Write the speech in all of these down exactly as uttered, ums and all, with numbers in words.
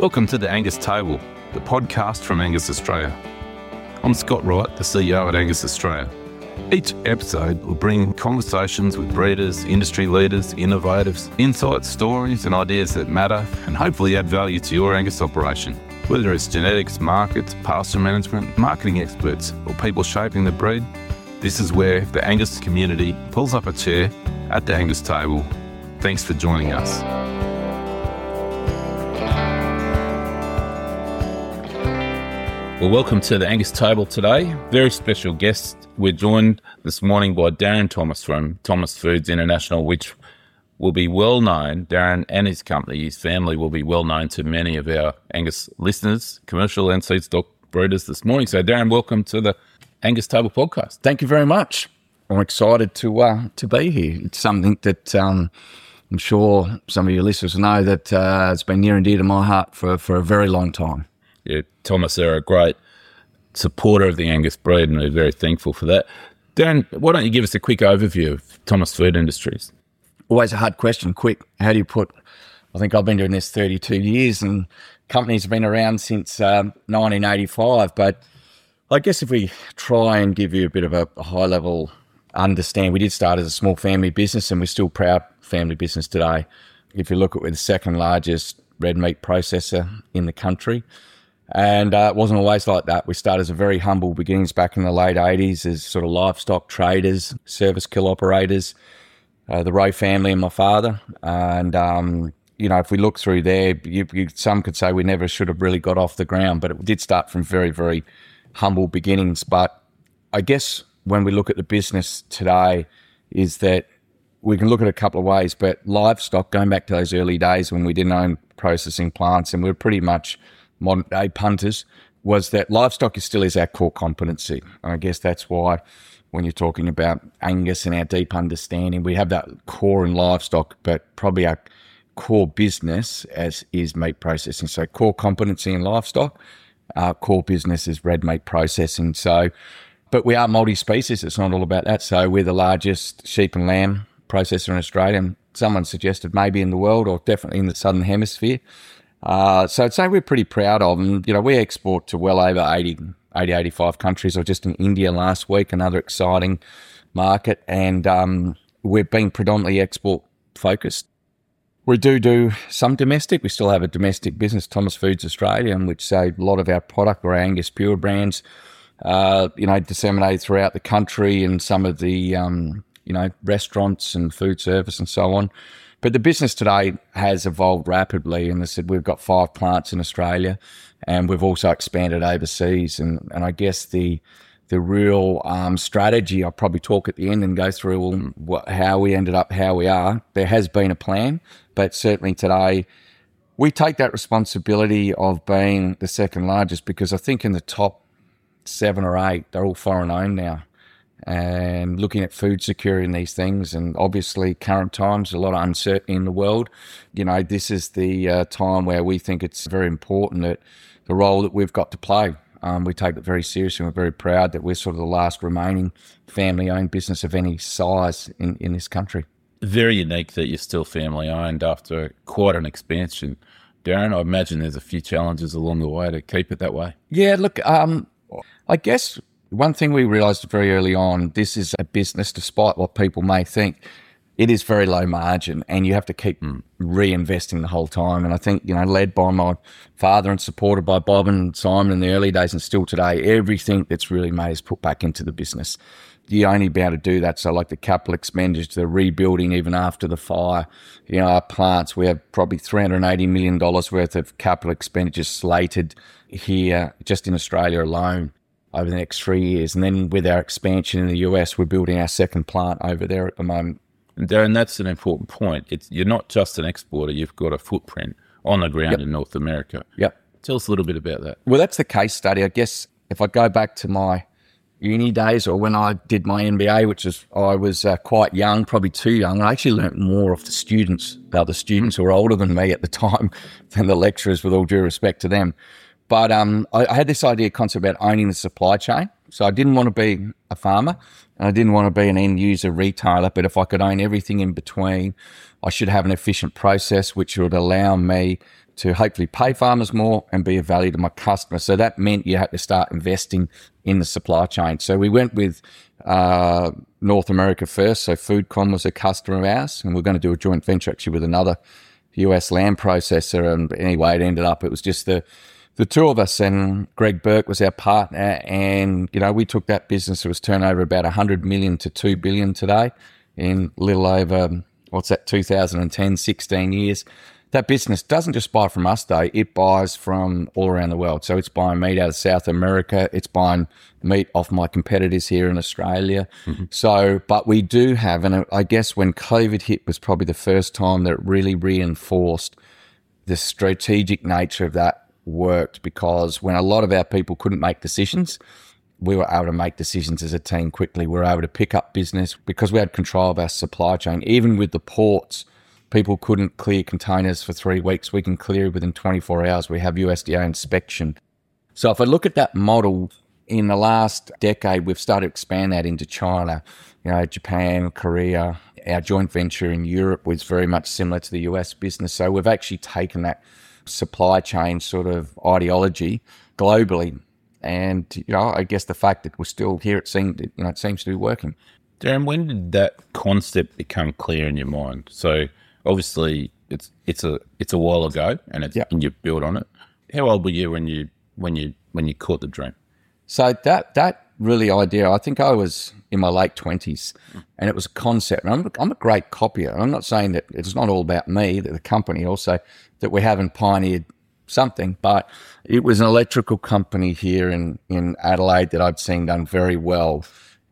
Welcome to the Angus Table, the podcast from Angus Australia. I'm Scott Wright, the C E O at Angus Australia. Each episode will bring conversations with breeders, industry leaders, innovators, insights, stories and ideas that matter and hopefully add value to your Angus operation. Whether it's genetics, markets, pasture management, marketing experts or people shaping the breed, this is where the Angus community pulls up a chair at the Angus Table. Thanks for joining us. Well, welcome to the Angus Table today. Very special guest. We're joined this morning by Darren Thomas from Thomas Foods International, which will be well known. Darren and his company, his family, will be well known to many of our Angus listeners, commercial and seed stock breeders this morning. So, Darren, welcome to the Angus Table podcast. Thank you very much. I'm excited to uh, to be here. It's something that um, I'm sure some of your listeners know that uh, it's been near and dear to my heart for, for a very long time. Yeah, Thomas are a great supporter of the Angus breed, and we're very thankful for that. Darren, why don't you give us a quick overview of Thomas Food Industries? Always a hard question. Quick, how do you put? I think I've been doing this thirty-two years, and companies have been around since um, nineteen eighty-five. But I guess if we try and give you a bit of a, a high-level understand, we did start as a small family business, and we're still proud family business today. If you look at, we're the second largest red meat processor in the country. And uh, it wasn't always like that. We started as a very humble beginnings back in the late eighties as sort of livestock traders, service kill operators, uh, the Rowe family and my father. And, um, you know, if we look through there, you, you, some could say we never should have really got off the ground, but it did start from very, very humble beginnings. But I guess when we look at the business today is that we can look at a couple of ways, but livestock, going back to those early days when we didn't own processing plants and we we're pretty much modern day punters, was that livestock is still is our core competency. And I guess that's why when you're talking about Angus and our deep understanding, we have that core in livestock, but probably our core business as is meat processing. So core competency in livestock, our core business is red meat processing. So, but we are multi-species. It's not all about that. So we're the largest sheep and lamb processor in Australia. And someone suggested maybe in the world or definitely in the Southern Hemisphere. Uh, so I'd say we're pretty proud of them. You know, we export to well over eighty, eighty, eighty-five countries. I was just in India last week, another exciting market. And um, we've been predominantly export focused. We do do some domestic. We still have a domestic business, Thomas Foods Australia, in which say a lot of our product or Angus Pure brands, uh, you know, disseminated throughout the country and some of the, um, you know, restaurants and food service and so on. But the business today has evolved rapidly, and I said we've got five plants in Australia, and we've also expanded overseas. And, and I guess the the real um, strategy, I'll probably talk at the end and go through what, how we ended up how we are. There has been a plan, but certainly today we take that responsibility of being the second largest, because I think in the top seven or eight, they're all foreign owned now. And looking at food security and these things, and obviously current times, a lot of uncertainty in the world. You know, this is the uh, time where we think it's very important that the role that we've got to play, um, we take it very seriously. We're very proud that we're sort of the last remaining family-owned business of any size in, in this country. Very unique that you're still family-owned after quite an expansion. Darren, I imagine there's a few challenges along the way to keep it that way. Yeah, look, um, I guess one thing we realised very early on, this is a business, despite what people may think, it is very low margin and you have to keep mm. reinvesting the whole time. And I think, you know, led by my father and supported by Bob and Simon in the early days and still today, everything that's really made is put back into the business. You only be able to do that. So like the capital expenditure, the rebuilding even after the fire, you know, our plants, we have probably three hundred eighty million dollars worth of capital expenditure slated here just in Australia alone over the next three years. And then with our expansion in the U S, we're building our second plant over there at the moment. And Darren, that's an important point. It's, you're not just an exporter, you've got a footprint on the ground yep. in North America. Yep. Tell us a little bit about that. Well, that's the case study. I guess if I go back to my uni days or when I did my M B A, which is, I was uh, quite young, probably too young. I actually learnt more off the students, about the students who were older than me at the time than the lecturers, with all due respect to them. But um, I, I had this idea concept about owning the supply chain. So I didn't want to be a farmer and I didn't want to be an end user retailer, but if I could own everything in between, I should have an efficient process which would allow me to hopefully pay farmers more and be of value to my customers. So that meant you had to start investing in the supply chain. So we went with uh, North America first. So Foodcom was a customer of ours, and we're going to do a joint venture actually with another U S lamb processor. And anyway, it ended up, it was just the the two of us, and Greg Burke was our partner. And, you know, we took that business. It was turnover about one hundred million to two billion today in a little over, what's that, two thousand ten, sixteen years. That business doesn't just buy from us, though. It buys from all around the world. So it's buying meat out of South America. It's buying meat off my competitors here in Australia. Mm-hmm. So, but we do have, and I guess when COVID hit was probably the first time that it really reinforced the strategic nature of that worked, because when a lot of our people couldn't make decisions, we were able to make decisions as a team quickly. We were able to pick up business because we had control of our supply chain. Even with the ports, people couldn't clear containers for three weeks. We can clear within twenty-four hours. We have U S D A inspection. So if I look at that model, in the last decade, we've started to expand that into China, you know, Japan, Korea. Our joint venture in Europe was very much similar to the U S business. So we've actually taken that supply chain sort of ideology globally. And, you know, I guess the fact that we're still here, it seems, you know, it seems to be working. Darren, when did that concept become clear in your mind? So obviously, it's it's a it's a while ago, and it's yep. and you built on it. How old were you when you when you when you caught the dream? So that that really idea, I think I was in my late twenties, and it was a concept. And I'm I'm a great copier. I'm not saying that it's not all about me, that the company also that we haven't pioneered something, but it was an electrical company here in in Adelaide that I'd seen done very well,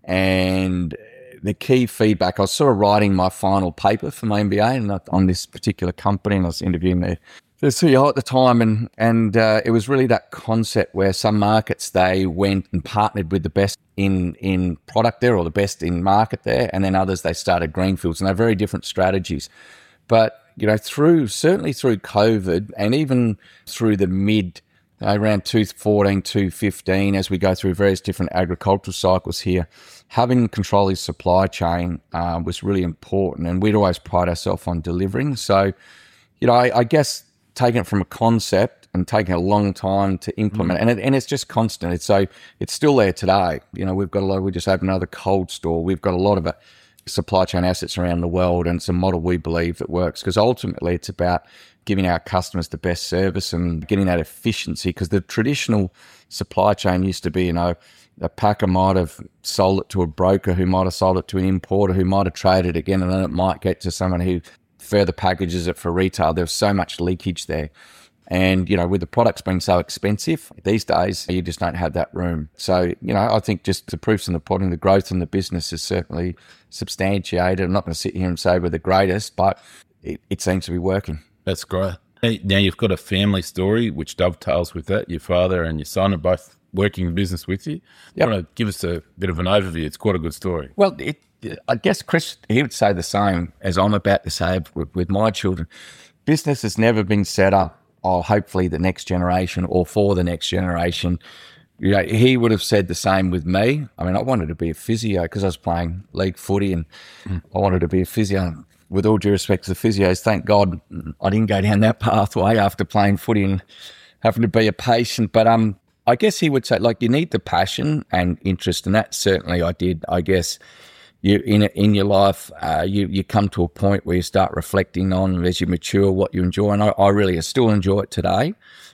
and the key feedback, I was sort of writing my final paper for my M B A and on this particular company, and I was interviewing the, the C E O at the time, and and uh, it was really that concept where some markets, they went and partnered with the best in, in product there, or the best in market there, and then others, they started greenfields, and they're very different strategies. But, you know, through, certainly through COVID, and even through the mid, uh, around two fourteen, two fifteen, as we go through various different agricultural cycles here, having control of his supply chain uh, was really important, and we'd always pride ourselves on delivering. So, you know, I, I guess taking it from a concept and taking a long time to implement, mm. and it, and it's just constant. It's so it's still there today. You know, we've got a lot. We just opened another cold store. We've got a lot of it, supply chain assets around the world, and it's a model we believe that works, because ultimately it's about giving our customers the best service and getting that efficiency. Because the traditional supply chain used to be, you know, a packer might have sold it to a broker who might have sold it to an importer who might have traded again, and then it might get to someone who further packages it for retail. There's so much leakage there. And, you know, with the products being so expensive these days, you just don't have that room. So, you know, I think just the proof's in the pudding, the growth in the business is certainly substantiated. I'm not going to sit here and say we're the greatest, but it, it seems to be working. That's great. Now, you've got a family story which dovetails with that. Your father and your son are both working in business with you. Yep. You want to give us a bit of an overview? It's quite a good story. Well, it, I guess Chris, he would say the same as I'm about to say with, with my children. Business has never been set up, or hopefully the next generation or for the next generation. You know, he would have said the same with me. I mean, I wanted to be a physio because I was playing league footy, and mm. I wanted to be a physio. With all due respect to the physios, thank God I didn't go down that pathway after playing footy and having to be a patient. But um, I guess he would say, like, you need the passion and interest, and that certainly I did. I guess you in in your life, uh, you you come to a point where you start reflecting on, as you mature, what you enjoy, and I, I really still enjoy it today.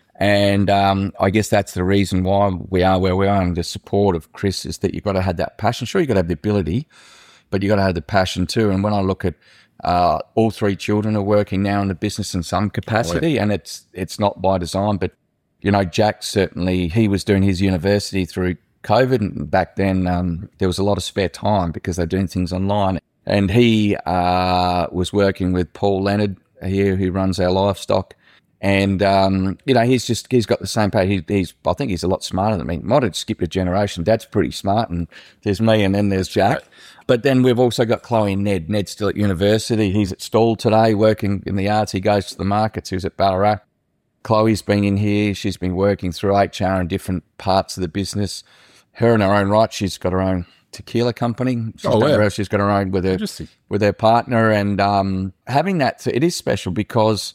And um, I guess that's the reason why we are where we are, and the support of Chris is that you've got to have that passion. Sure, you've got to have the ability, but you've got to have the passion too. And when I look at Uh, all three children are working now in the business in some capacity, and it's it's not by design. But, you know, Jack certainly, he was doing his university through COVID, and back then um, there was a lot of spare time because they're doing things online. And he uh, was working with Paul Leonard here, who runs our livestock. And, um, you know, he's just, he's got the same pay. He, he's, I think he's a lot smarter than me. Might have skipped a generation. Dad's pretty smart, and there's me, and then there's Jack. But then we've also got Chloe and Ned. Ned's still at university. He's at Stawell today working in the arts. He goes to the markets. He's at Ballarat. Chloe's been in here. She's been working through H R in different parts of the business. Her in her own right, she's got her own tequila company. She's, oh, yeah. she's got her own with her, with her partner. And um, having that, it is special because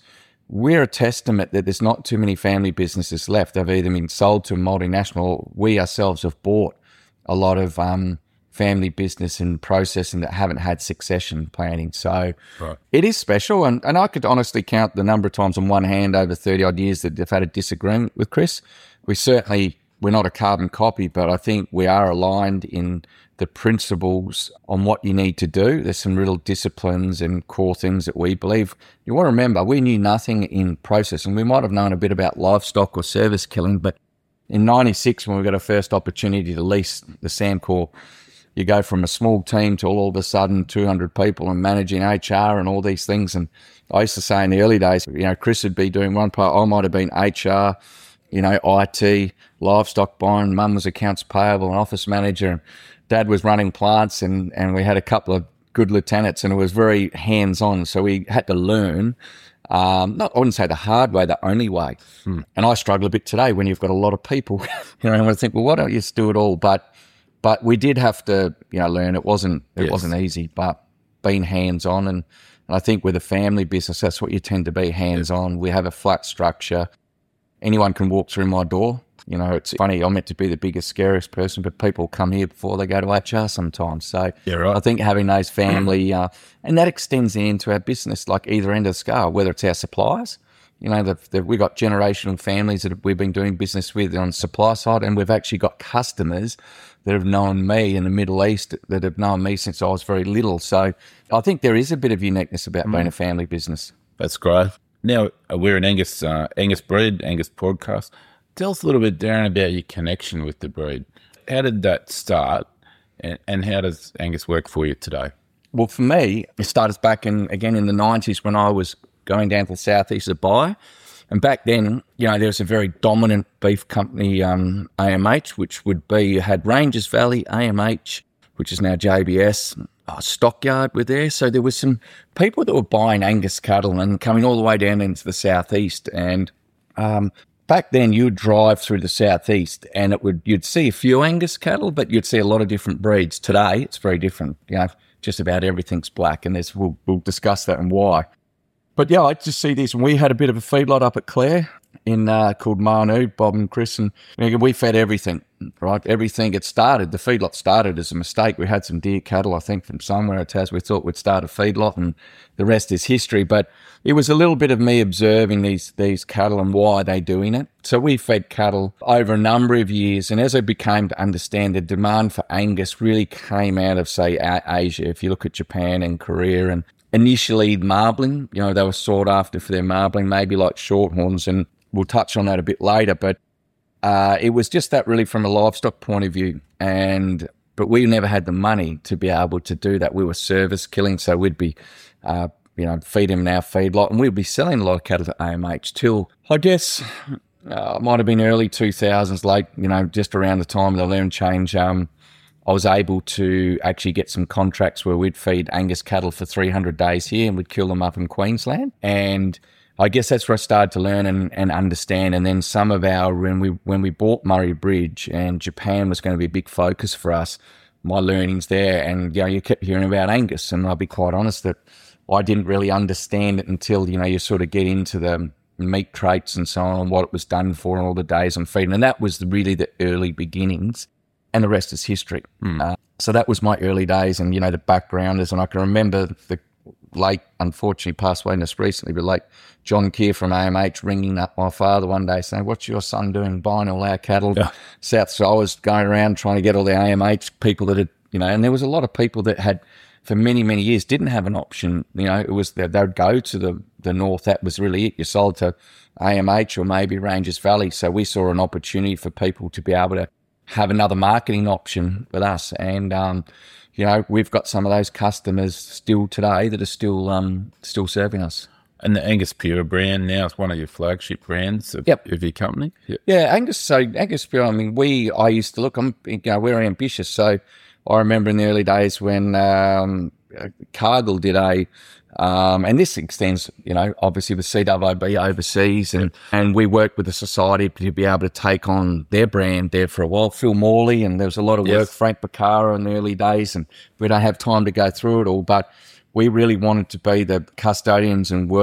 we're a testament that there's not too many family businesses left. They've either been sold to a multinational. We ourselves have bought a lot of um, family business and processing that haven't had succession planning. So right. It is special. And, and I could honestly count the number of times on one hand over thirty odd years that they've had a disagreement with Chris. We certainly, we're not a carbon copy, but I think we are aligned in the principles on what you need to do. There's some real disciplines and core things that we believe. You want to remember, we knew nothing in processing. We might have known a bit about livestock or service killing, but in ninety-six, when we got our first opportunity to lease the Sandcor, you go from a small team to all of a sudden two hundred people and managing H R and all these things. And I used to say in the early days, you know, Chris would be doing one part, I might have been H R, you know, I T, livestock buying, mum was accounts payable and office manager, and dad was running plants, and, and we had a couple of good lieutenants, and it was very hands-on. So we had to learn, um, not, I wouldn't say the hard way, the only way. Hmm. And I struggle a bit today when you've got a lot of people, you know, and I think, well, why don't you just do it all? But but we did have to, you know, learn. It wasn't it yes. wasn't easy, but being hands-on. And, and I think with a family business, that's what you tend to be, hands-on. We have a flat structure. Anyone can walk through my door. You know, it's funny, I'm meant to be the biggest, scariest person, but people come here before they go to H R sometimes. So yeah, right. I think having those family, uh, and that extends into our business, like either end of the scale, whether it's our suppliers. You know, the, the, we've got generational families that we've been doing business with on the supply side, and we've actually got customers that have known me in the Middle East that have known me since I was very little. So I think there is a bit of uniqueness about mm. being a family business. That's great. Now, we're an Angus, uh, Angus breed, Angus podcast. Tell us a little bit, Darren, about your connection with the breed. How did that start, and, and how does Angus work for you today? Well, for me, it started back in, again, in the nineties when I was going down to the southeast to buy. And back then, you know, there was a very dominant beef company, um, A M H, which would be, had Ranges Valley, A M H, which is now J B S, uh, Stockyard were there. So there was some people that were buying Angus cattle and coming all the way down into the southeast. And um, back then you'd drive through the southeast and it would, you'd see a few Angus cattle, but you'd see a lot of different breeds. Today, it's very different. You know, just about everything's black, and there's, we'll, we'll discuss that and why. But yeah, I just see this. And we had a bit of a feedlot up at Clare in uh, called Manu, Bob and Chris, and you know, we fed everything, right? Everything. It started, the feedlot started as a mistake. We had some deer cattle, I think, from somewhere at Tas. We thought we'd start a feedlot, and the rest is history. But it was a little bit of me observing these these cattle and why they're doing it. So we fed cattle over a number of years, and as I became to understand, the demand for Angus really came out of, say, Asia. If you look at Japan and Korea, and initially marbling, you know, they were sought after for their marbling, maybe like shorthorns, and we'll touch on that a bit later. But uh, it was just that really from a livestock point of view. And but we never had the money to be able to do that. We were service killing, so we'd be, uh, you know, feed them in our feedlot, and we'd be selling a lot of cattle to A M H till, I guess, uh, it might have been early two thousands, late, you know, just around the time of the land change. Um, I was able to actually get some contracts where we'd feed Angus cattle for three hundred days here and we'd kill them up in Queensland. And I guess that's where I started to learn and, and understand. And then some of our, when we when we bought Murray Bridge and Japan was going to be a big focus for us, my learnings there. And, you know, you kept hearing about Angus, and I'll be quite honest that I didn't really understand it until, you know, you sort of get into the meat traits and so on, what it was done for and all the days on feeding. And that was really the early beginnings. And the rest is history. Mm. Uh, so that was my early days, and, you know, the backgrounders. And I can remember the late, unfortunately passed away just recently, but like John Keir from A M H ringing up my father one day saying, "What's your son doing buying all our cattle yeah. south?" So I was going around trying to get all the A M H people that had, you know, and there was a lot of people that had for many, many years didn't have an option. You know, it was that they'd go to the, the north. That was really it. You sold to A M H or maybe Ranges Valley. So we saw an opportunity for people to be able to have another marketing option with us. And, um, you know, we've got some of those customers still today that are still um, still serving us. And the Angus Pure brand now is one of your flagship brands of, yep. of your company? Yep. Yeah, Angus, so Angus Pure, I mean, we, I used to look, I'm, you know, we're ambitious. So I remember in the early days when um, Cargill did a, Um, and this extends, you know, obviously with C W B overseas, and, and we worked with the society to be able to take on their brand there for a while. Phil Morley, and there was a lot of work, yes. Frank Bacara in the early days, and we don't have time to go through it all, but we really wanted to be the custodians and work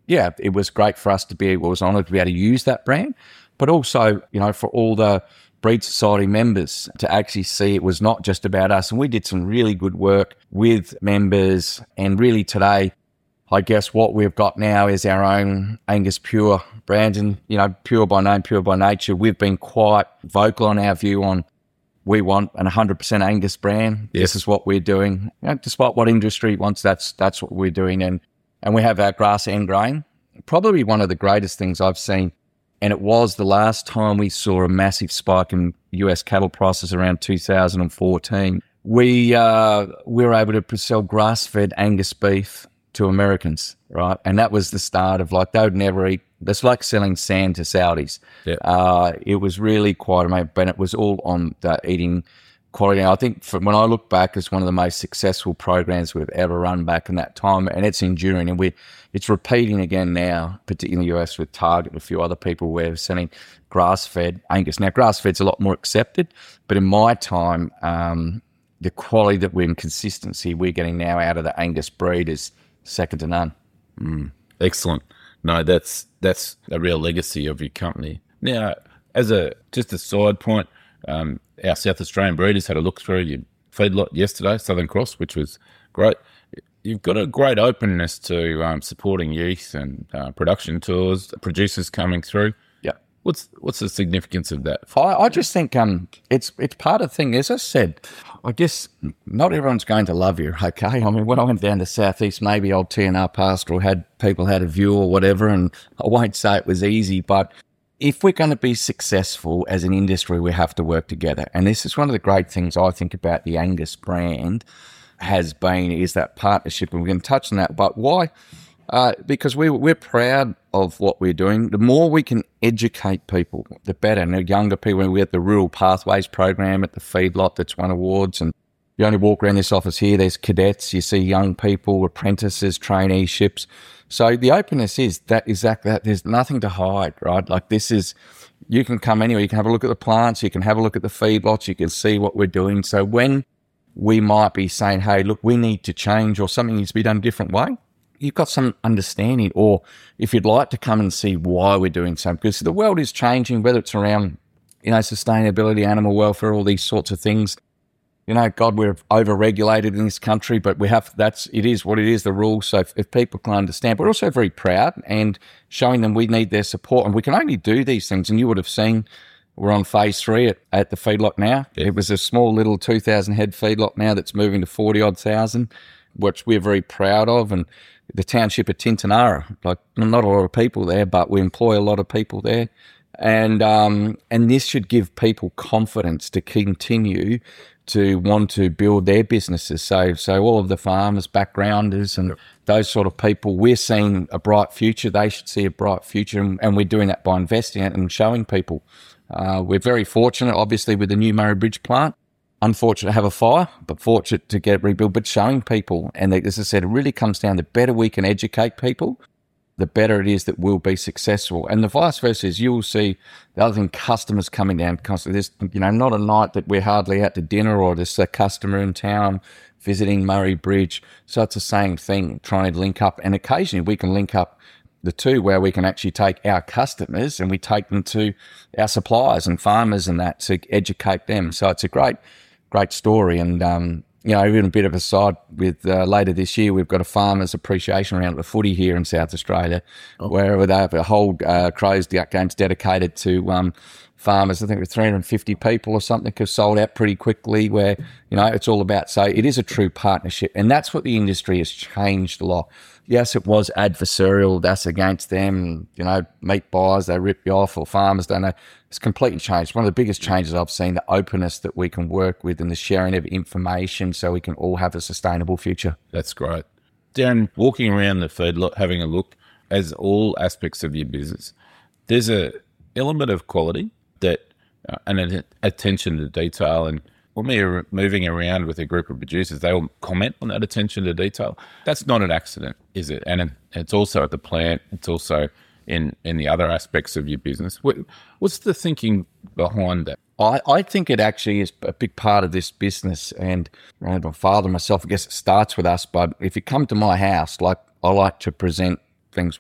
yeah, it was great for us to be, able, was honoured to be able to use that brand, but also, you know, for all the Breed Society members to actually see it was not just about us. And we did some really good work with members. And really today, I guess what we've got now is our own Angus Pure brand. And, you know, pure by name, pure by nature. We've been quite vocal on our view on we want an one hundred percent Angus brand. Yes. This is what we're doing. You know, despite what industry wants, that's that's what we're doing. And and we have our grass end grain. Probably one of the greatest things I've seen. And it was the last time we saw a massive spike in U S cattle prices around two thousand fourteen. We uh, we were able to sell grass-fed Angus beef to Americans, right? And that was the start of, like, they would never eat. That's like selling sand to Saudis. Yep. Uh, it was really quite amazing, but it was all on the eating quality. And I think from, when I look back, it's one of the most successful programs we've ever run back in that time, and it's enduring. And we, it's repeating again now, particularly in the U S with Target and a few other people. We're selling grass-fed Angus. Now, grass-fed's a lot more accepted, but in my time, um, the quality that we're in, consistency we're getting now out of the Angus breed is second to none. Mm, excellent. No, that's that's a real legacy of your company. Now, as a just a side point, um, our South Australian breeders had a look through your feedlot yesterday, Southern Cross, which was great. You've got a great openness to um, supporting youth and uh, production tours, producers coming through. Yeah. What's what's the significance of that? I, I just think um, it's it's part of the thing. As I said, I guess not everyone's going to love you, okay? I mean, when I went down to Southeast, maybe old T N R Pastoral had people had a view or whatever, and I won't say it was easy, but if we're going to be successful as an industry, we have to work together. And this is one of the great things I think about the Angus brand has been, is that partnership, and we're going to touch on that. But why? Uh, because we, we're proud of what we're doing. The more we can educate people, the better. And the younger people, we have the Rural Pathways program at the feedlot that's won awards. And you only walk around this office here, there's cadets, you see young people, apprentices, traineeships. So the openness is that exactly that. There's nothing to hide, right? Like this is, you can come anywhere, you can have a look at the plants, you can have a look at the feedlots, you can see what we're doing. So when we might be saying, hey, look, we need to change or something needs to be done a different way, you've got some understanding. Or if you'd like to come and see why we're doing something, because the world is changing, whether it's around, you know, sustainability, animal welfare, all these sorts of things. You know, God, we're over-regulated in this country, but we have, that's, it is what it is, the rules. So if, if people can understand, but we're also very proud and showing them we need their support. And we can only do these things. And you would have seen, we're on phase three at, at the feedlot now. Yeah. It was a small little two thousand head feedlot now that's moving to forty odd thousand, which we're very proud of. And the township of Tintinara, like not a lot of people there, but we employ a lot of people there. And um, and this should give people confidence to continue to want to build their businesses. So so all of the farmers, backgrounders and those sort of people, we're seeing a bright future. They should see a bright future, and, and we're doing that by investing in it and showing people. Uh, we're very fortunate, obviously, with the new Murray Bridge plant. Unfortunate to have a fire, but fortunate to get it rebuilt, but showing people. And as I said, it really comes down, the better we can educate people, the better it is that we'll be successful. And the vice versa is, you will see the other thing, customers coming down constantly. There's, you know, not a night that we're hardly out to dinner or there's a customer in town visiting Murray Bridge. So it's the same thing, trying to link up. And occasionally we can link up the two where we can actually take our customers and we take them to our suppliers and farmers and that to educate them. So it's a great, great story. And, um, you know, even a bit of a side with uh, later this year, we've got a farmers appreciation round at the footy here in South Australia, oh. where they have a whole uh, Crows games dedicated to um, farmers. I think with three hundred fifty people or something have sold out pretty quickly, where, you know, it's all about, so it is a true partnership. And that's what the industry has changed a lot. Yes, it was adversarial, that's against them, you know, meat buyers, they rip you off, or farmers don't know. It's completely changed. One of the biggest changes I've seen, the openness that we can work with and the sharing of information so we can all have a sustainable future. That's great. Darren, walking around the feedlot, having a look, as all aspects of your business, there's a element of quality that uh, and an attention to detail. And when we're moving around with a group of producers, they all comment on that attention to detail. That's not an accident, is it? And it's also at the plant. It's also in, in the other aspects of your business. What, what's the thinking behind that? I, I think it actually is a big part of this business. And you know, my father and myself, I guess it starts with us. But if you come to my house, like I like to present things well.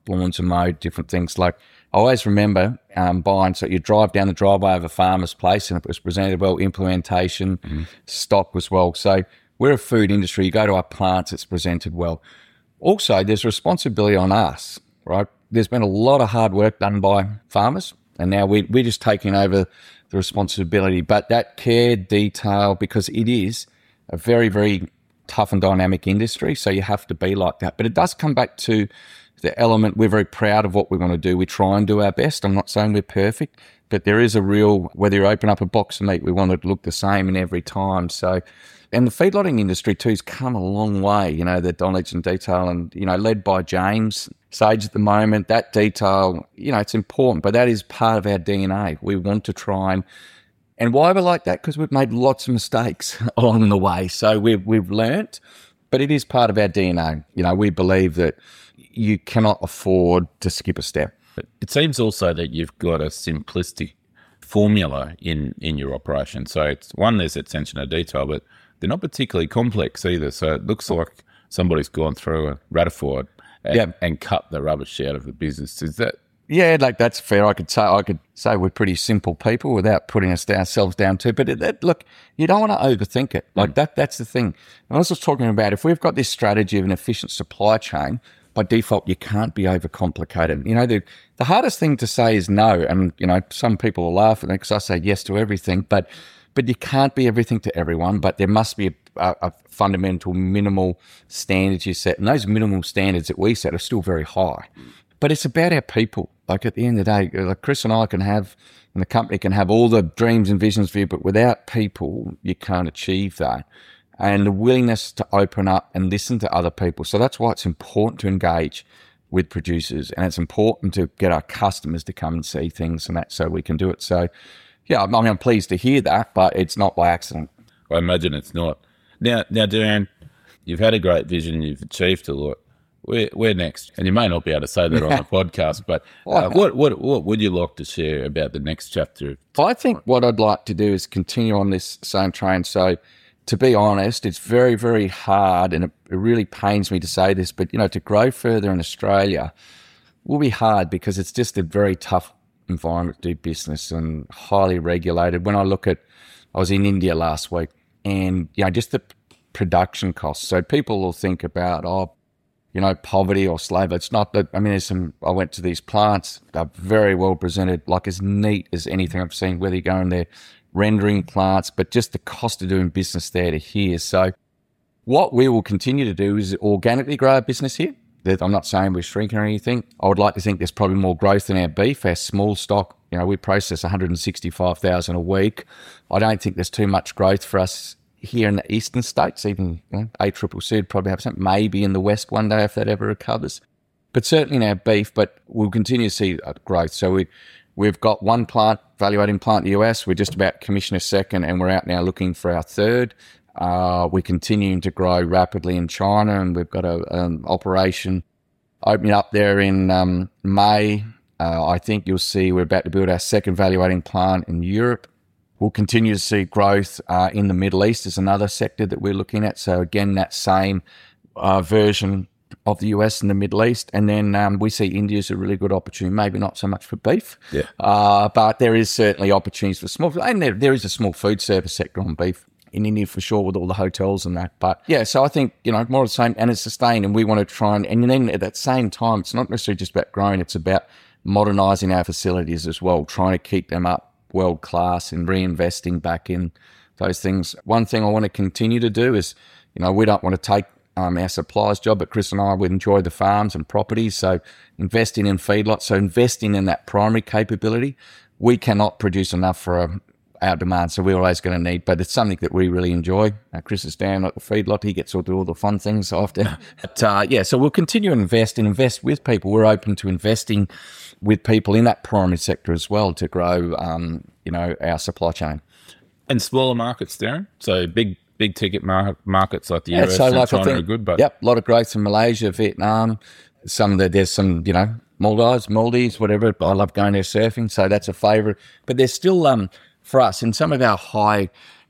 lawns are mowed, different things. Like I always remember um, buying, so you drive down the driveway of a farmer's place and it was presented well, implementation, mm-hmm. stock was well. So we're a food industry. You go to our plants, it's presented well. Also, there's responsibility on us, right? There's been a lot of hard work done by farmers, and now we, we're just taking over the responsibility. But that care, detail, because it is a very, very tough and dynamic industry, so you have to be like that. But it does come back to the element, we're very proud of what we want to do. We try and do our best. I'm not saying we're perfect, but there is a real, whether you open up a box of meat, we want it to look the same in every time. So, and the feedlotting industry too has come a long way, you know, the knowledge and detail and, you know, led by James Sage at the moment, that detail, you know, it's important, but that is part of our D N A. We want to try and, and why we're like that? Because we've made lots of mistakes along the way. So we've, we've learnt, but it is part of our D N A. You know, we believe that you cannot afford to skip a step. But it seems also that you've got a simplistic formula in, in your operation. So it's one, there's attention to detail, but they're not particularly complex either. So it looks like somebody's gone through a Rutherford and, yeah. and cut the rubbish out of the business. Is that? Yeah, like that's fair. I could say I could say we're pretty simple people without putting us ourselves down too. But it, that, look, you don't want to overthink it. Like mm. that. That's the thing. I was just talking about if we've got this strategy of an efficient supply chain, by default, you can't be overcomplicated. You know, the the hardest thing to say is no. And, you know, some people will laugh at me because I say yes to everything, but but you can't be everything to everyone, but there must be a, a, a fundamental minimal standards you set. And those minimal standards that we set are still very high. But it's about our people. Like at the end of the day, like Chris and I can have, and the company can have all the dreams and visions for you, but without people, you can't achieve that. And the willingness to open up and listen to other people. So that's why it's important to engage with producers, and it's important to get our customers to come and see things and that so we can do it. So, yeah, I mean, I'm pleased to hear that, but it's not by accident. I imagine it's not. Now, now, Darren, you've had a great vision, you've achieved a lot. Where, where next? And you may not be able to say that on the podcast, but uh, what, what, what would you like to share about the next chapter? I think what I'd like to do is continue on this same train. So, to be honest, it's very, very hard, and it, it really pains me to say this, but, you know, to grow further in Australia will be hard because it's just a very tough environment to do business and highly regulated. When I look at, I was in India last week, and, you know, just the production costs. So people will think about, oh, you know, poverty or slavery. It's not that, I mean, there's some, I went to these plants, they're very well presented, like as neat as anything I've seen, whether you go in there, rendering plants, but just the cost of doing business there to here. So what we will continue to do is organically grow our business here. I'm not saying we're shrinking or anything. I would like to think there's probably more growth in our beef, our small stock. You know, we process one hundred sixty-five thousand a week. I don't think there's too much growth for us here in the eastern states. Even, you know, A C C C would probably have something, maybe in the west one day if that ever recovers. But certainly in our beef, but we'll continue to see growth. So we, we've got one plant, evaluating plant in the U S. We're just about to commission a second, and we're out now looking for our third. Uh, we're continuing to grow rapidly in China, and we've got a um, operation opening up there in um, May. Uh, I think you'll see we're about to build our second evaluating plant in Europe. We'll continue to see growth uh, in the Middle East is another sector that we're looking at. So again, that same uh, version of the U S and the Middle East. And then um, we see India as a really good opportunity, maybe not so much for beef, yeah. uh, but there is certainly opportunities for small, and there, there is a small food service sector on beef in India for sure with all the hotels and that. But yeah, so I think, you know, more of the same, and it's sustained, and we want to try and, and then at that same time, it's not necessarily just about growing, it's about modernising our facilities as well, trying to keep them up world class and reinvesting back in those things. One thing I want to continue to do is, you know, we don't want to take um, our suppliers' job, but Chris and I would enjoy the farms and properties. So investing in feedlots, so investing in that primary capability. We cannot produce enough for a, our demand, so we're always going to need, but it's something that we really enjoy. Uh, Chris is down at the feedlot, he gets to do all the fun things after. But uh, yeah, so we'll continue to invest and invest with people. We're open to investing with people in that primary sector as well to grow, um, you know, our supply chain. And smaller markets, Darren? So big big ticket mar- markets like the yeah, U S so and like China think, are good, but... Yep, a lot of growth in Malaysia, Vietnam. Some that there's some, you know, Maldives, Maldives, whatever. I love going there surfing, so that's a favourite. But there's still, um, for us, in some of our high,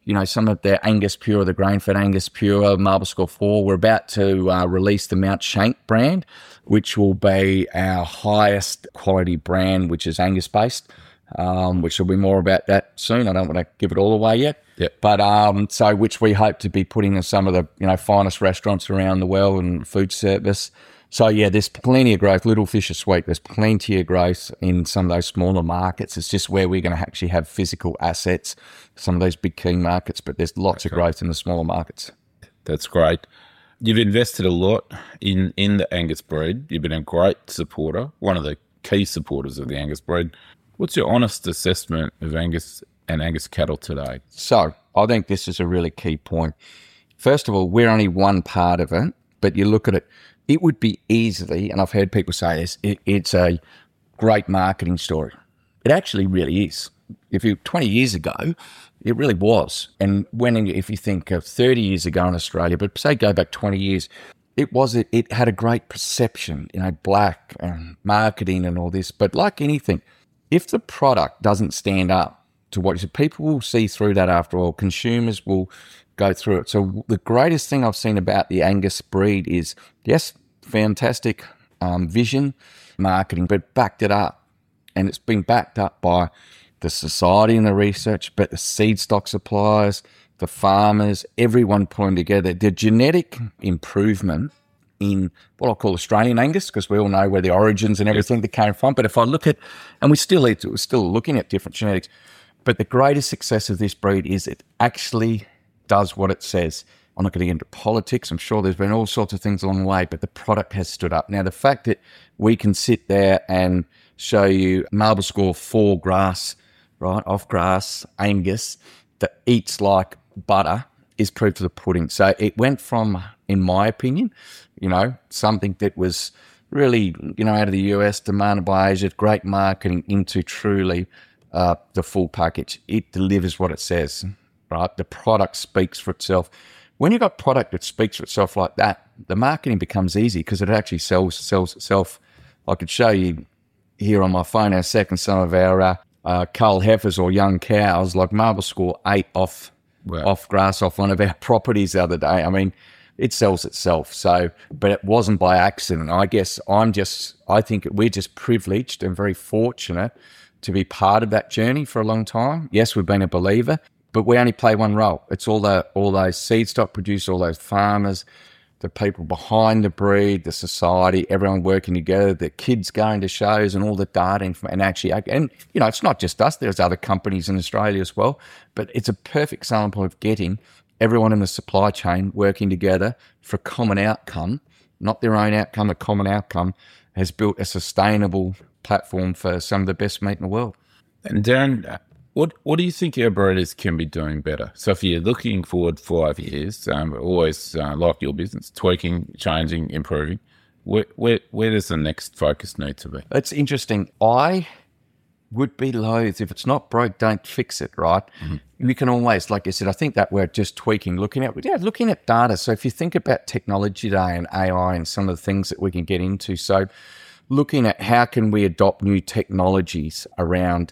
you know, some of their Angus Pure, the grain-fed Angus Pure, Marble Score four. We're about to uh, release the Mount Shank brand, which will be our highest quality brand, which is Angus-based, um, which will be more about that soon. I don't want to give it all away yet. Yep. But um, so which we hope to be putting in some of the, you know, finest restaurants around the world and food service. So, yeah, there's plenty of growth. Little Fish are Sweet. There's plenty of growth in some of those smaller markets. It's just where we're going to actually have physical assets, some of those big key markets, but there's lots okay. of growth in the smaller markets. That's great. You've invested a lot in, in the Angus breed. You've been a great supporter, one of the key supporters of the Angus breed. What's your honest assessment of Angus and Angus cattle today? So, I think this is a really key point. First of all, we're only one part of it, but you look at it, it would be easily, and I've heard people say this, it, it's a great marketing story. It actually really is. If you twenty years ago, it really was. And when, if you think of thirty years ago in Australia, but say go back twenty years, it was, it, it had a great perception, you know, black and marketing and all this. But like anything, if the product doesn't stand up to what you said, people will see through that after all. Consumers will go through it. So the greatest thing I've seen about the Angus breed is, yes, fantastic um, vision, marketing, but backed it up. And it's been backed up by the society and the research, but the seed stock suppliers, the farmers, everyone pulling together. The genetic improvement in what I'll call Australian Angus, because we all know where the origins and everything that came from. But if I look at, and we still we're still looking at different genetics, but the greatest success of this breed is it actually does what it says. I'm not going to get into politics. I'm sure there's been all sorts of things along the way, but the product has stood up. Now, the fact that we can sit there and show you Marble Score four grass, right, off grass Angus that eats like butter is proof of the pudding. So it went from, in my opinion, you know, something that was really, you know, out of the U S, demanded by Asia, great marketing, into truly uh, the full package. It delivers what it says. Right? The product speaks for itself. When you've got product that speaks for itself like that, the marketing becomes easy because it actually sells sells itself. I could show you here on my phone in a second some of our uh, uh, cull heifers or young cows, like Marble Score eight off wow. off grass off one of our properties the other day. I mean, it sells itself. So, but it wasn't by accident. I guess I'm just, I think we're just privileged and very fortunate to be part of that journey for a long time. Yes, we've been a believer, but we only play one role. It's all the all those seed stock producers, all those farmers, the people behind the breed, the society, everyone working together, the kids going to shows and all the data. And, and actually, and you know, it's not just us. There's other companies in Australia as well. But it's a perfect example of getting everyone in the supply chain working together for a common outcome, not their own outcome, a common outcome, has built a sustainable platform for some of the best meat in the world. And Darren, What what do you think our breeders can be doing better? So if you're looking forward five years, um, always uh, like your business, tweaking, changing, improving, where, where where does the next focus need to be? It's interesting. I would be loath, if it's not broke, don't fix it, right? Mm-hmm. You can always, like I said, I think that we're just tweaking, looking at, yeah, looking at data. So if you think about technology today and A I and some of the things that we can get into, so looking at how can we adopt new technologies around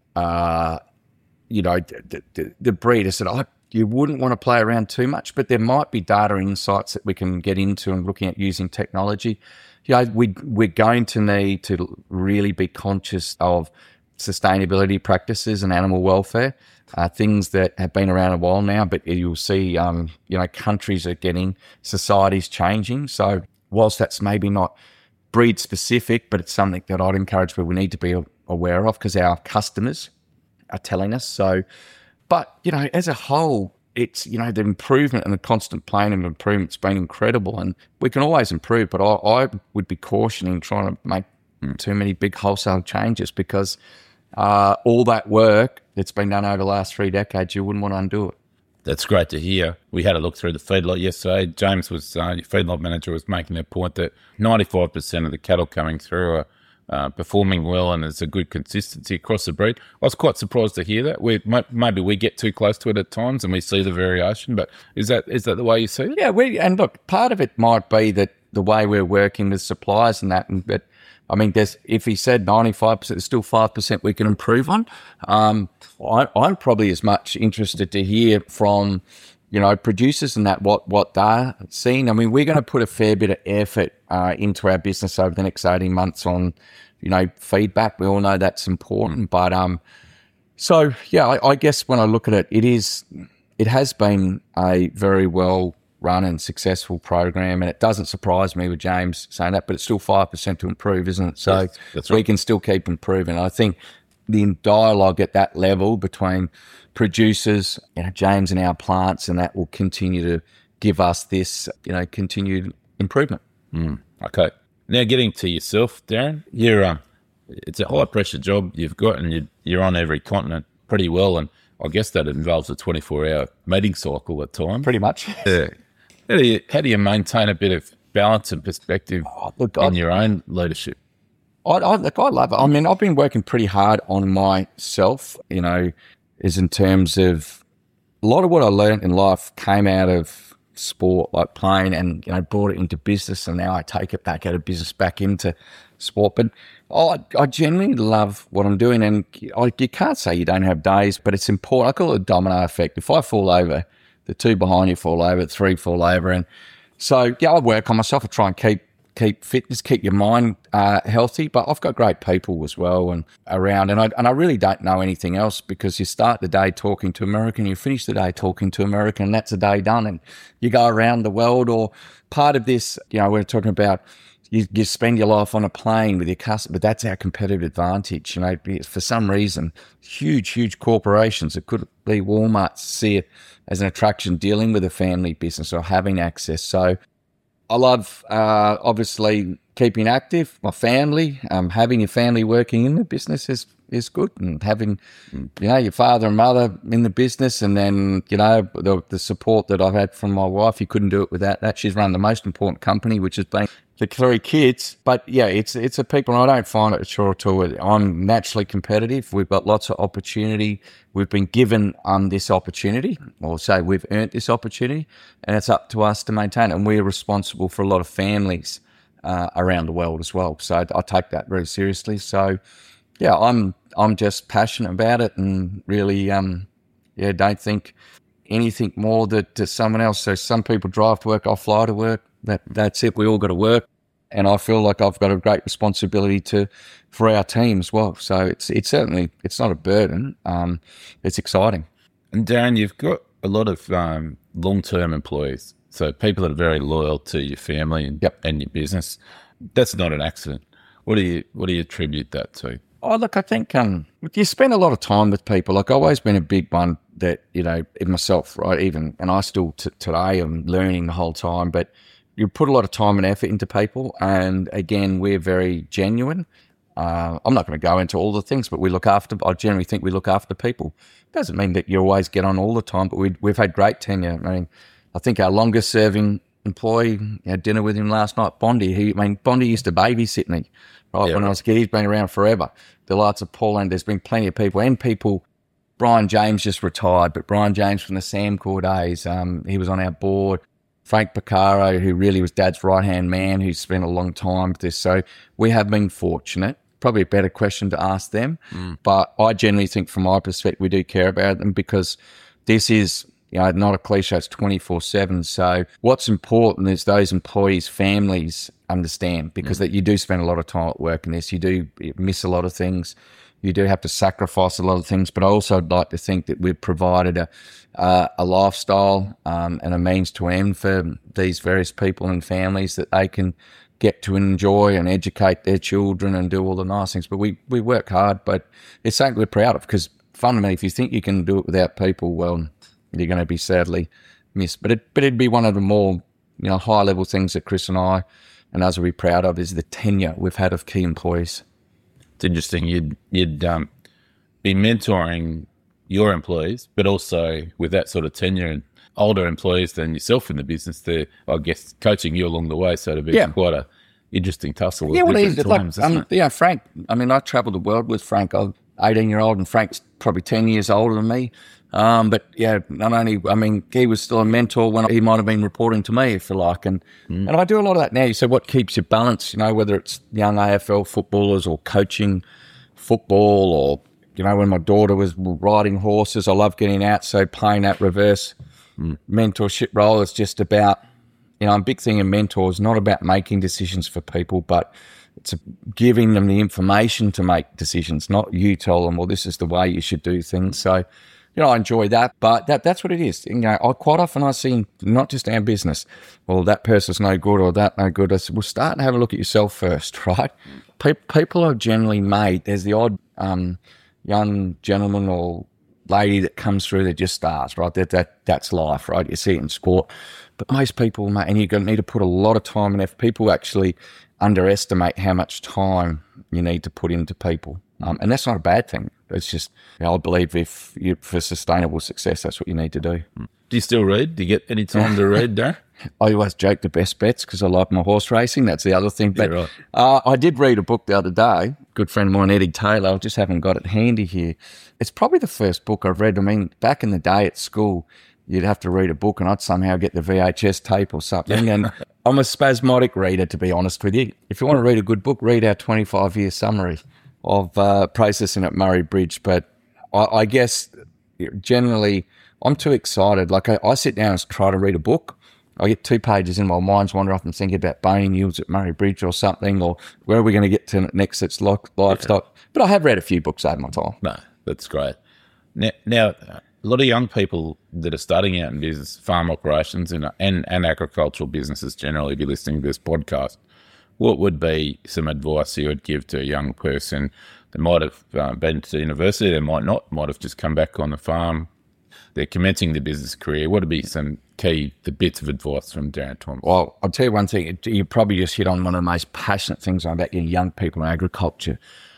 uh you know, the, the, the breeder said, oh, you wouldn't want to play around too much, but there might be data insights that we can get into and looking at using technology. You know, we, we're going to need to really be conscious of sustainability practices and animal welfare, uh, things that have been around a while now, but you'll see, um, you know, countries are getting, societies changing. So whilst that's maybe not breed specific, but it's something that I'd encourage people we need to be aware of because our customers are telling us. So, but, you know, as a whole, it's, you know, the improvement and the constant plane of improvement's been incredible, and we can always improve, but I, I would be cautioning trying to make too many big wholesale changes because uh, all that work that's been done over the last three decades, you wouldn't want to undo it. That's great to hear. We had a look through the feedlot yesterday. James was, uh, your feedlot manager was making the point that ninety-five percent of the cattle coming through are Uh, performing well, and there's a good consistency across the breed. I was quite surprised to hear that. We maybe we get too close to it at times, and we see the variation. But is that is that the way you see it? Yeah, we and look, part of it might be that the way we're working with suppliers and that. And, but I mean, there's, if he said ninety-five percent, there's still five percent we can improve on. Um, I, I'm probably as much interested to hear from, you know, producers and that, what, what they're seeing. I mean, we're going to put a fair bit of effort uh, into our business over the next eighteen months on, you know, feedback. We all know that's important. But, um, so, yeah, I, I guess when I look at it, it is, it has been a very well run and successful program, and it doesn't surprise me with James saying that, but it's still five percent to improve, isn't it? So yes, that's right. We can still keep improving. I think the dialogue at that level between producers, you know, James and our plants, and that will continue to give us this, you know, continued improvement. Mm, okay. Now getting to yourself, Darren, you're, um, it's a high pressure job you've got, and you're, you're on every continent pretty well, and I guess that involves a twenty-four hour meeting cycle at times. Pretty much. Yeah. How do you, how do you maintain a bit of balance and perspective oh, look, in I, your own leadership? I, I, look, I love it. I mean, I've been working pretty hard on myself, you know, is in terms of a lot of what I learned in life came out of sport, like playing, and, you know, brought it into business, and now I take it back out of business, back into sport. But I, I genuinely love what I'm doing, and I, you can't say you don't have days, but it's important. I call it a domino effect. If I fall over, the two behind you fall over, three fall over. And so, yeah, I work on myself. I try and keep keep fitness, keep your mind uh, healthy. But I've got great people as well and around. And I and I really don't know anything else, because you start the day talking to American, you finish the day talking to American, and that's a day done. And you go around the world, or part of this, you know, we're talking about, You, you spend your life on a plane with your customer, but that's our competitive advantage. You know, for some reason, huge, huge corporations, it could be Walmart, see it as an attraction dealing with a family business or having access. So I love, uh, obviously, keeping active, my family, um, having your family working in the business is, is good, and having, you know, your father and mother in the business, and then, you know, the, the support that I've had from my wife. You couldn't do it without that. She's run the most important company, which has been the three kids. But yeah, it's it's a people, and I don't find it a chore at all. I'm naturally competitive. We've got lots of opportunity. We've been given um, this opportunity, or say we've earned this opportunity, and it's up to us to maintain it. And we're responsible for a lot of families uh, around the world as well. So I take that very seriously. So yeah, I'm I'm just passionate about it, and really, um, yeah, don't think anything more that to someone else. So some people drive to work, I fly to work. That that's it. We all got to work, and I feel like I've got a great responsibility to for our team as well. So it's it's certainly it's not a burden. Um, it's exciting. And Darren, you've got a lot of um, long-term employees, so people that are very loyal to your family and, yep. and your business. That's not an accident. What do you what do you attribute that to? Oh, look, I think um, you spend a lot of time with people. Like, I've always been a big one that, you know, in myself, right, even, and I still t- today am learning the whole time, but you put a lot of time and effort into people. And again, we're very genuine. Uh, I'm not going to go into all the things, but we look after, I generally think we look after people. Doesn't mean that you always get on all the time, but we, we've had great tenure. I mean, I think our longest serving employee, had dinner with him last night, Bondi. He, I mean, Bondi used to babysit me, right, yeah, when right. I was a kid. He's been around forever. The likes of Paul, and there's been plenty of people, and people, Brian James just retired, but Brian James from the Samcor days, um, he was on our board. Frank Piccaro, who really was Dad's right-hand man, who's spent a long time with this. So we have been fortunate. Probably a better question to ask them. Mm. But I generally think, from my perspective, we do care about them, because this is, you know, not a cliche, it's twenty-four seven. So what's important is those employees' families understand, because mm. that you do spend a lot of time at work in this. You do miss a lot of things. You do have to sacrifice a lot of things. But I also like to think that we've provided a uh, a lifestyle um, and a means to end for these various people and families, that they can get to enjoy and educate their children and do all the nice things. But we, we work hard, but it's something we're proud of, because fundamentally, if you think you can do it without people, well, you're going to be sadly missed. But, it, but it'd be one of the more, you know, high-level things that Chris and I and us will be proud of, is the tenure we've had of key employees. It's interesting. You'd, you'd um, be mentoring your employees, but also with that sort of tenure and older employees than yourself in the business, they're, I guess, coaching you along the way. So it'd be yeah. quite a interesting tussle. Yeah, well, it is. Like, um, yeah, Frank, I mean, I travelled the world with Frank. I'm eighteen year old, and Frank's probably ten years older than me. Um, but yeah, not only, I mean, he was still a mentor when he might have been reporting to me, if you like. And, mm. and I do a lot of that now. You say, what keeps you balanced? You know, whether it's young A F L footballers or coaching football, or, you know, when my daughter was riding horses, I love getting out. So playing that reverse mm. mentorship role is just about, you know, a big thing in mentors, not about making decisions for people, but it's giving them the information to make decisions, not you tell them, well, this is the way you should do things. So, you know, I enjoy that, but that that's what it is. You know, I quite often I see not just our business, well, that person's no good or that no good. I said, well, start and have a look at yourself first, right? Pe- people are generally made, there's the odd um, young gentleman or lady that comes through that just starts, right? That that That's life, right? You see it in sport. But most people, mate, and you're going to need to put a lot of time in. If people actually underestimate how much time you need to put into people. Um, and that's not a bad thing. It's just, you know, I believe if you, for sustainable success, that's what you need to do. Do you still read? Do you get any time to read, Darren? I always joke the best bets because I like my horse racing. That's the other thing. But yeah, right. uh, I did read a book the other day. Good friend of mine, Eddie Taylor. I just haven't got it handy here. It's probably the first book I've read. I mean, back in the day at school, you'd have to read a book and I'd somehow get the V H S tape or something. And I'm a spasmodic reader, to be honest with you. If you want to read a good book, read our twenty-five year summary of uh, processing at Murray Bridge. But I, I guess generally I'm too excited. Like I, I sit down and try to read a book. I get two pages in, my mind's wander off and thinking about boning yields at Murray Bridge or something, or where are we going to get to next that's livestock. Yeah. But I have read a few books over my time. No, that's great. Now, now a lot of young people that are starting out in business, farm operations and, and, and agricultural businesses generally be listening to this podcast. What would be some advice you would give to a young person that might have uh, been to university, they might not, might have just come back on the farm, they're commencing their business career? What would be some key the bits of advice from Darren Thomas? Well, I'll tell you one thing. You probably just hit on one of the most passionate things about young people in agriculture.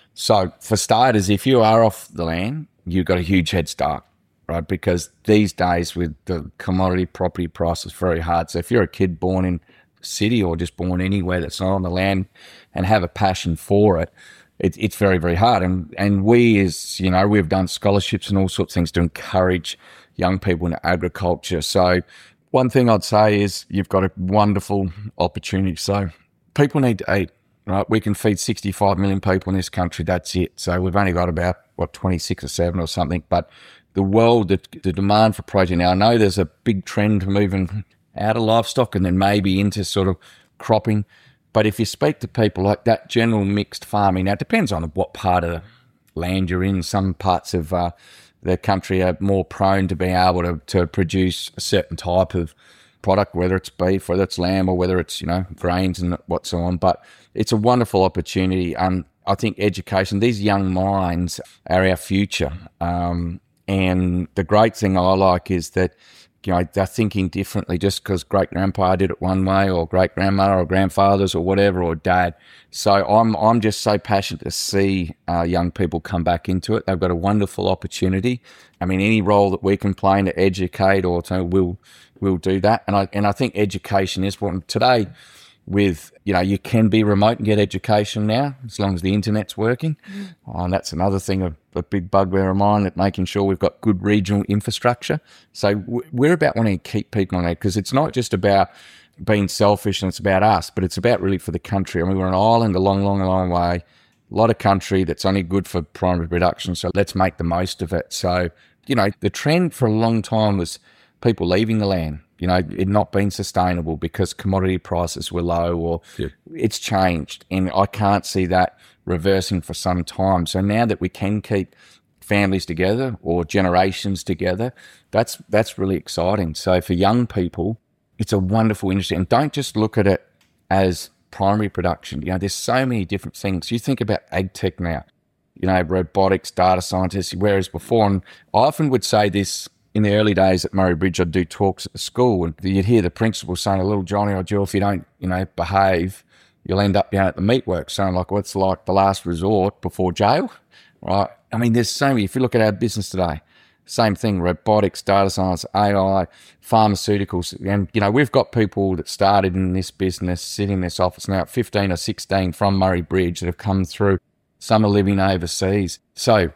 So for starters, if you are off the land, you've got a huge head start, right? Because these days with the commodity property price, it's very hard. So if you're a kid born in the city or just born anywhere that's not on the land and have a passion for it, it it's very, very hard. And and we as, you know, we've done scholarships and all sorts of things to encourage young people in agriculture. So one thing I'd say is you've got a wonderful opportunity. So people need to eat, right? We can feed sixty-five million people in this country. That's it. So we've only got about, what, twenty-six or seven or something. But the world, the, the demand for protein. Now, I know there's a big trend moving out of livestock and then maybe into sort of cropping. But if you speak to people like that general mixed farming, now it depends on what part of the land you're in. Some parts of uh, the country are more prone to being able to, to produce a certain type of product, whether it's beef, whether it's lamb, or whether it's, you know, grains and what so on. But it's a wonderful opportunity. Um, I think education, these young minds are our future. Um, and the great thing I like is that, you know, they're thinking differently just because great-grandpa did it one way or great-grandmother or grandfathers or whatever or dad. So I'm I'm just so passionate to see uh, young people come back into it. They've got a wonderful opportunity. I mean, any role that we can play to educate or to, we'll, we'll do that. And I and I think education is important. Today, with, you know, you can be remote and get education now as long as the internet's working. Oh, and that's another thing, a, a big bugbear of mine, that making sure we've got good regional infrastructure. So we're about wanting to keep people on that, because it's not just about being selfish and it's about us, but it's about really for the country. I mean, we're an island a long, long, long way, a lot of country that's only good for primary production. So let's make the most of it. So, you know, the trend for a long time was people leaving the land. You know, it not being sustainable because commodity prices were low, or yeah. It's changed. And I can't see that reversing for some time. So now that we can keep families together or generations together, that's that's really exciting. So for young people, it's a wonderful industry. And don't just look at it as primary production. You know, there's so many different things. You think about ag tech now, you know, robotics, data scientists, whereas before, and I often would say this, in the early days at Murray Bridge, I'd do talks at the school, and you'd hear the principal saying, "A little Johnny or Jill, if you don't, you know, behave, you'll end up down at the meatworks." Saying like, "What's well, like the last resort before jail?" Right? I mean, there's so many. If you look at our business today, same thing: robotics, data science, A I, pharmaceuticals, and you know, we've got people that started in this business, sitting in this office now, at fifteen or sixteen from Murray Bridge, that have come through. Some are living overseas. So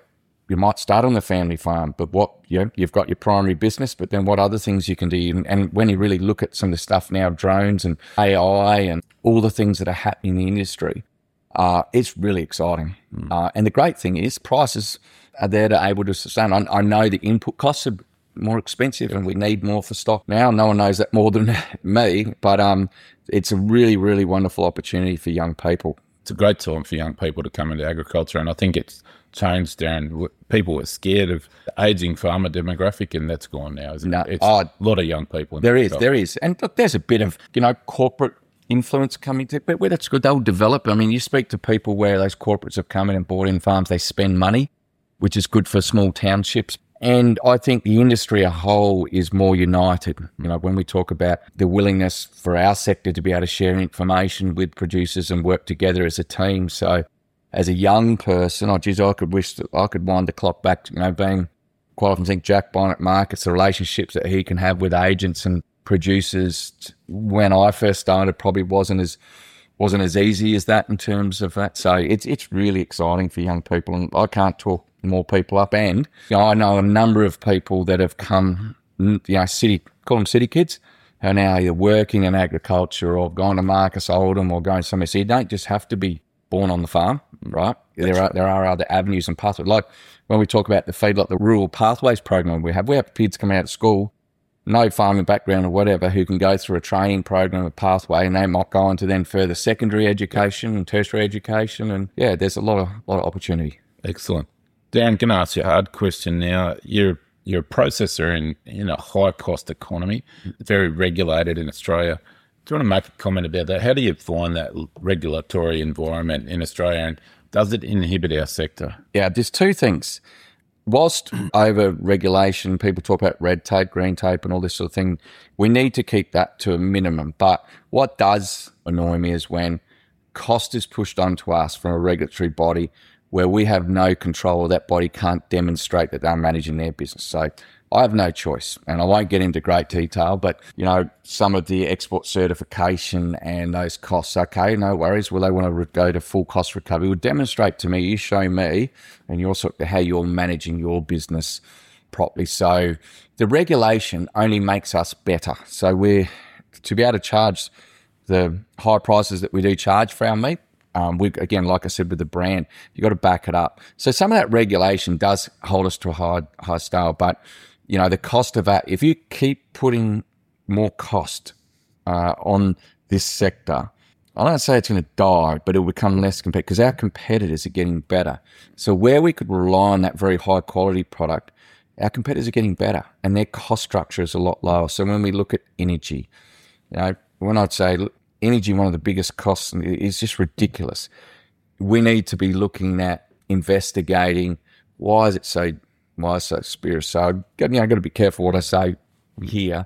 you might start on the family farm, but what, you know, you've got your primary business, but then what other things you can do? And, and when you really look at some of the stuff now, drones and A I and all the things that are happening in the industry, uh, it's really exciting. Mm. Uh, and the great thing is prices are there to able to sustain. I, I know the input costs are more expensive and we need more for stock now. No one knows that more than me, but um, it's a really, really wonderful opportunity for young people. It's a great time for young people to come into agriculture, and I think it's changed down. People were scared of the aging farmer demographic, and that's gone now, isn't no, it? It's oh, a lot of young people. There is, there is. And look, there's a bit of, you know, corporate influence coming to, but where that's good, they'll develop. I mean, you speak to people where those corporates have come in and bought in farms, they spend money, which is good for small townships. And I think the industry as a whole is more united. You know, when we talk about the willingness for our sector to be able to share information with producers and work together as a team. So as a young person, oh, geez, I could wish that I could wind the clock back to, you know, being quite often think Jack Bonnet Markets, the relationships that he can have with agents and producers when I first started probably wasn't as wasn't as easy as that in terms of that. So it's it's really exciting for young people, and I can't talk more people up. And you know, I know a number of people that have come, you know, city, call them city kids, who are now either working in agriculture or gone to Marcus Oldham or going somewhere. So you don't just have to be born on the farm, right? That's there are there are other avenues and pathways. Like when we talk about the feedlot, the rural pathways program we have, we have kids coming out of school, no farming background or whatever, who can go through a training program, a pathway, and they might go on to then further secondary education and tertiary education. And yeah, there's a lot of lot of opportunity. Excellent. Dan, I'm going to ask you a hard question now. You're you're a processor in, in a high cost economy, very regulated in Australia. Do you want to make a comment about that? How do you find that regulatory environment in Australia, and does it inhibit our sector? Yeah, there's two things. Whilst over regulation, people talk about red tape, green tape and all this sort of thing, we need to keep that to a minimum. But what does annoy me is when cost is pushed onto us from a regulatory body where we have no control, or that body can't demonstrate that they're managing their business. So I have no choice, and I won't get into great detail, but, you know, some of the export certification and those costs, okay, no worries. Will they want to re- go to full cost recovery? Will demonstrate to me, you show me, and you're sort of how you're managing your business properly. So the regulation only makes us better. So we're, to be able to charge the high prices that we do charge for our meat, Um, we again, like I said, with the brand, you got to back it up. So some of that regulation does hold us to a high high scale, but you know the cost of that. If you keep putting more cost uh, on this sector, I don't say it's going to die, but it will become less competitive because our competitors are getting better. So where we could rely on that very high quality product, our competitors are getting better, and their cost structure is a lot lower. So when we look at energy, you know, when I'd say energy, one of the biggest costs, is just ridiculous. We need to be looking at investigating why is it so, why is it so spurious. So, you know, I've got to be careful what I say here.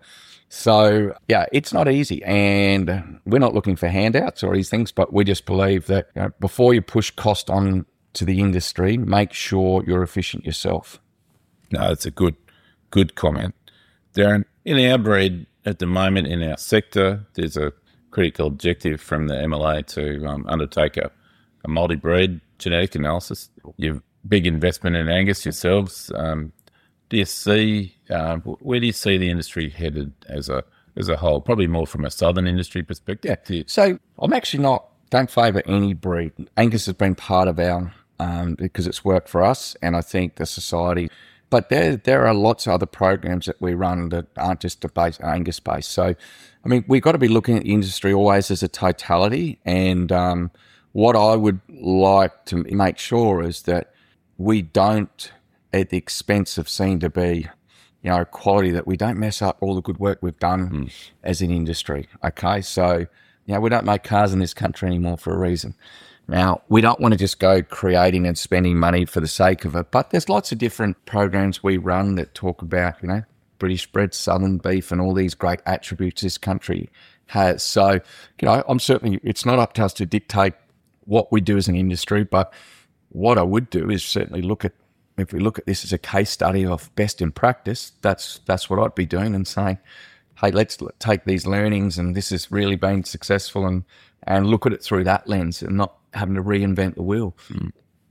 So, yeah, it's not easy, and we're not looking for handouts or these things, but we just believe that, you know, before you push cost on to the industry, make sure you're efficient yourself. No, that's a good, good comment. Darren, in our breed at the moment, in our sector, there's a critical objective from the M L A to um, undertake a, a multi-breed genetic analysis. You've big investment in Angus yourselves. Um, do you see, uh, where do you see the industry headed as a as a whole? Probably more from a southern industry perspective. Yeah. So I'm actually not, don't favour any breed. Angus has been part of our, um, because it's worked for us and I think the society. But there there are lots of other programs that we run that aren't just base, Angus based. So, I mean, we've got to be looking at the industry always as a totality. And um, what I would like to make sure is that we don't, at the expense of seeming to be, you know, quality, that we don't mess up all the good work we've done mm. as an industry. Okay, so, you know, we don't make cars in this country anymore for a reason. Now, we don't want to just go creating and spending money for the sake of it, but there's lots of different programs we run that talk about, you know, British bred, southern beef, and all these great attributes this country has. So, you know, I'm certainly, it's not up to us to dictate what we do as an industry, but what I would do is certainly look at, if we look at this as a case study of best in practice, that's that's what I'd be doing and saying, hey, let's take these learnings and this has really been successful, and, and look at it through that lens and not having to reinvent the wheel. Mm.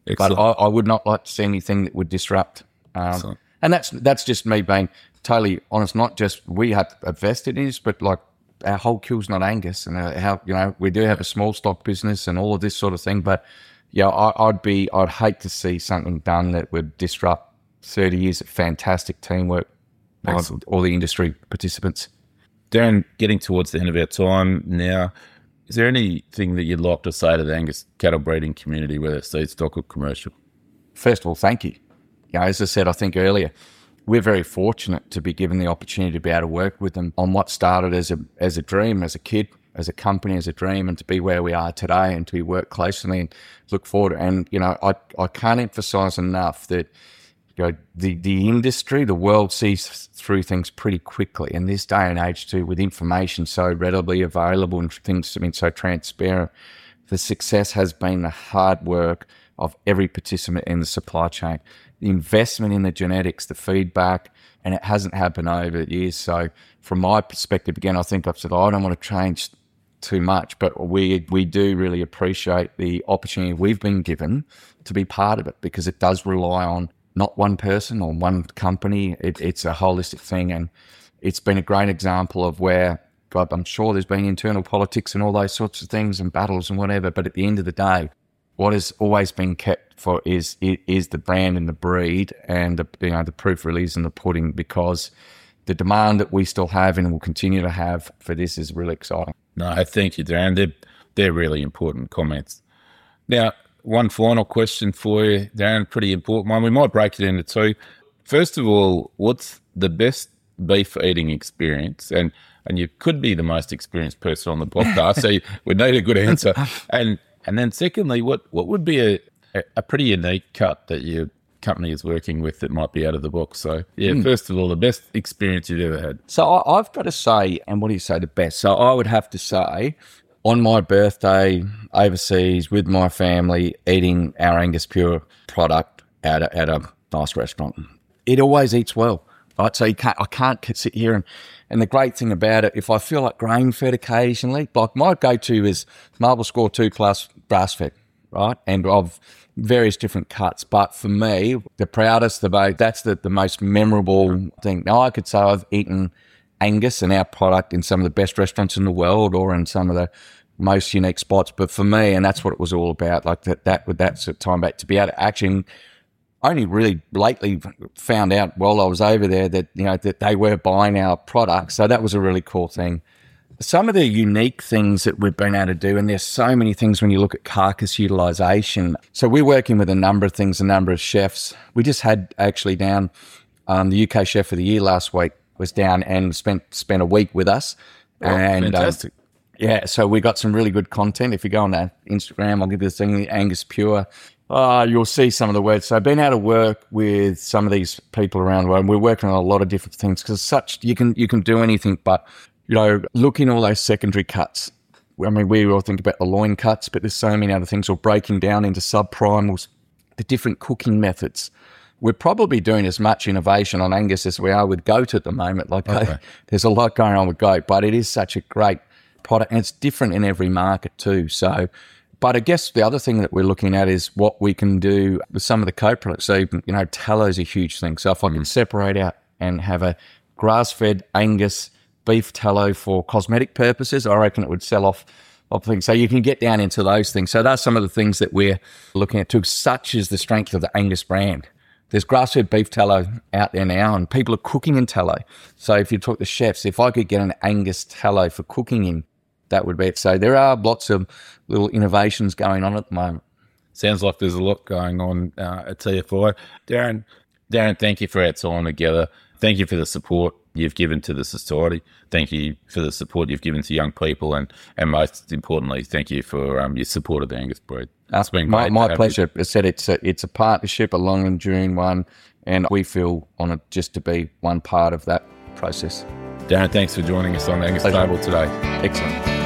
But I, I would not like to see anything that would disrupt. Um, and that's that's just me being totally honest. Not just we have a vested interest, but like our whole kill's not Angus, and uh, how you know we do have a small stock business and all of this sort of thing. But yeah, I, I'd be I'd hate to see something done that would disrupt thirty years of fantastic teamwork by all the industry participants. Darren, getting towards the end of our time now, is there anything that you'd like to say to the Angus cattle breeding community, whether it's seed stock or commercial? First of all, thank you. You know, as I said, I think earlier, we're very fortunate to be given the opportunity to be able to work with them on what started as a as a dream, as a kid, as a company, as a dream, and to be where we are today and to be work closely and look forward. And, you know, I, I can't emphasize enough that, you know, the, the industry, the world sees through things pretty quickly. In this day and age too, with information so readily available and things being so transparent, the success has been the hard work of every participant in the supply chain. The investment in the genetics, the feedback, and it hasn't happened over the years. So from my perspective, again, I think I've said, oh, I don't want to change too much, but we we do really appreciate the opportunity we've been given to be part of it, because it does rely on not one person or one company. It, it's a holistic thing, and it's been a great example of where, God, I'm sure there's been internal politics and all those sorts of things and battles and whatever, but at the end of the day, what has always been kept for is is the brand and the breed, and the, you know, the proof really is in the pudding, because the demand that we still have and will continue to have for this is really exciting. No, thank you, Darren. They're, they're really important comments. Now, one final question for you, Darren, pretty important one. We might break it into two. First of all, what's the best beef eating experience? And and you could be the most experienced person on the podcast, so you would need a good answer. And And then secondly, what, what would be a, a pretty unique cut that your company is working with that might be out of the box? So, yeah, mm. first of all, the best experience you've ever had. So I, I've got to say, and what do you say the best? So I would have to say, on my birthday, overseas, with my family, eating our Angus Pure product at a, at a nice restaurant. It always eats well, right? So you can't, I can't sit here and... And the great thing about it, if I feel like grain-fed occasionally, like my go-to is Marble Score two plus grass-fed, right? And of various different cuts. But for me, the proudest, the most, that's the, the most memorable thing. Now, I could say I've eaten Angus and our product in some of the best restaurants in the world or in some of the most unique spots. But for me, and that's what it was all about, like that, that with that sort of time back, to be able to actually... only really lately found out while I was over there that, you know, that they were buying our product. So that was a really cool thing. Some of the unique things that we've been able to do, and there's so many things when you look at carcass utilization. So we're working with a number of things, a number of chefs. We just had actually down um, the U K Chef of the Year last week was down and spent spent a week with us. Oh, and fantastic. Um, yeah, so we got some really good content. If you go on that Instagram, I'll give you the thing, the Angus Pure. Uh, you'll see some of the words. So being able to work with some of these people around the world, and we're working on a lot of different things, because such you can you can do anything, but, you know, looking at all those secondary cuts. I mean, we all think about the loin cuts, but there's so many other things, or breaking down into subprimals, the different cooking methods. We're probably doing as much innovation on Angus as we are with goat at the moment. Like, okay. There's a lot going on with goat, but it is such a great product, and it's different in every market too. So, but I guess the other thing that we're looking at is what we can do with some of the co-products. So, you know, tallow is a huge thing. So if I can separate out and have a grass-fed Angus beef tallow for cosmetic purposes, I reckon it would sell off of things. So you can get down into those things. So that's some of the things that we're looking at too, such as the strength of the Angus brand. There's grass-fed beef tallow out there now, and people are cooking in tallow. So if you talk to chefs, if I could get an Angus tallow for cooking in, that would be it. So there are lots of little innovations going on at the moment. Sounds like there's a lot going on uh, at T F I. Darren, Darren, thank you for our time together. Thank you for the support you've given to the society. Thank you for the support you've given to young people, and, and most importantly, thank you for um, your support of the Angus breed. It's been my, great. My pleasure. I said it's a, it's a partnership, a long enduring one, and we feel honoured just to be one part of that process. Darren, thanks for joining us on the Angus Table today. Excellent.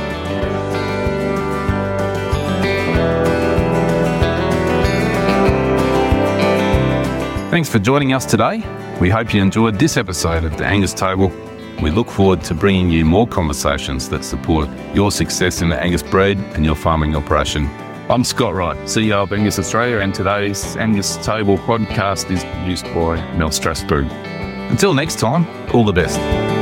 Thanks for joining us today. We hope you enjoyed this episode of the Angus Table. We look forward to bringing you more conversations that support your success in the Angus breed and your farming operation. I'm Scott Wright, C E O of Angus Australia, and today's Angus Table podcast is produced by Mel Strasberg. Until next time, all the best.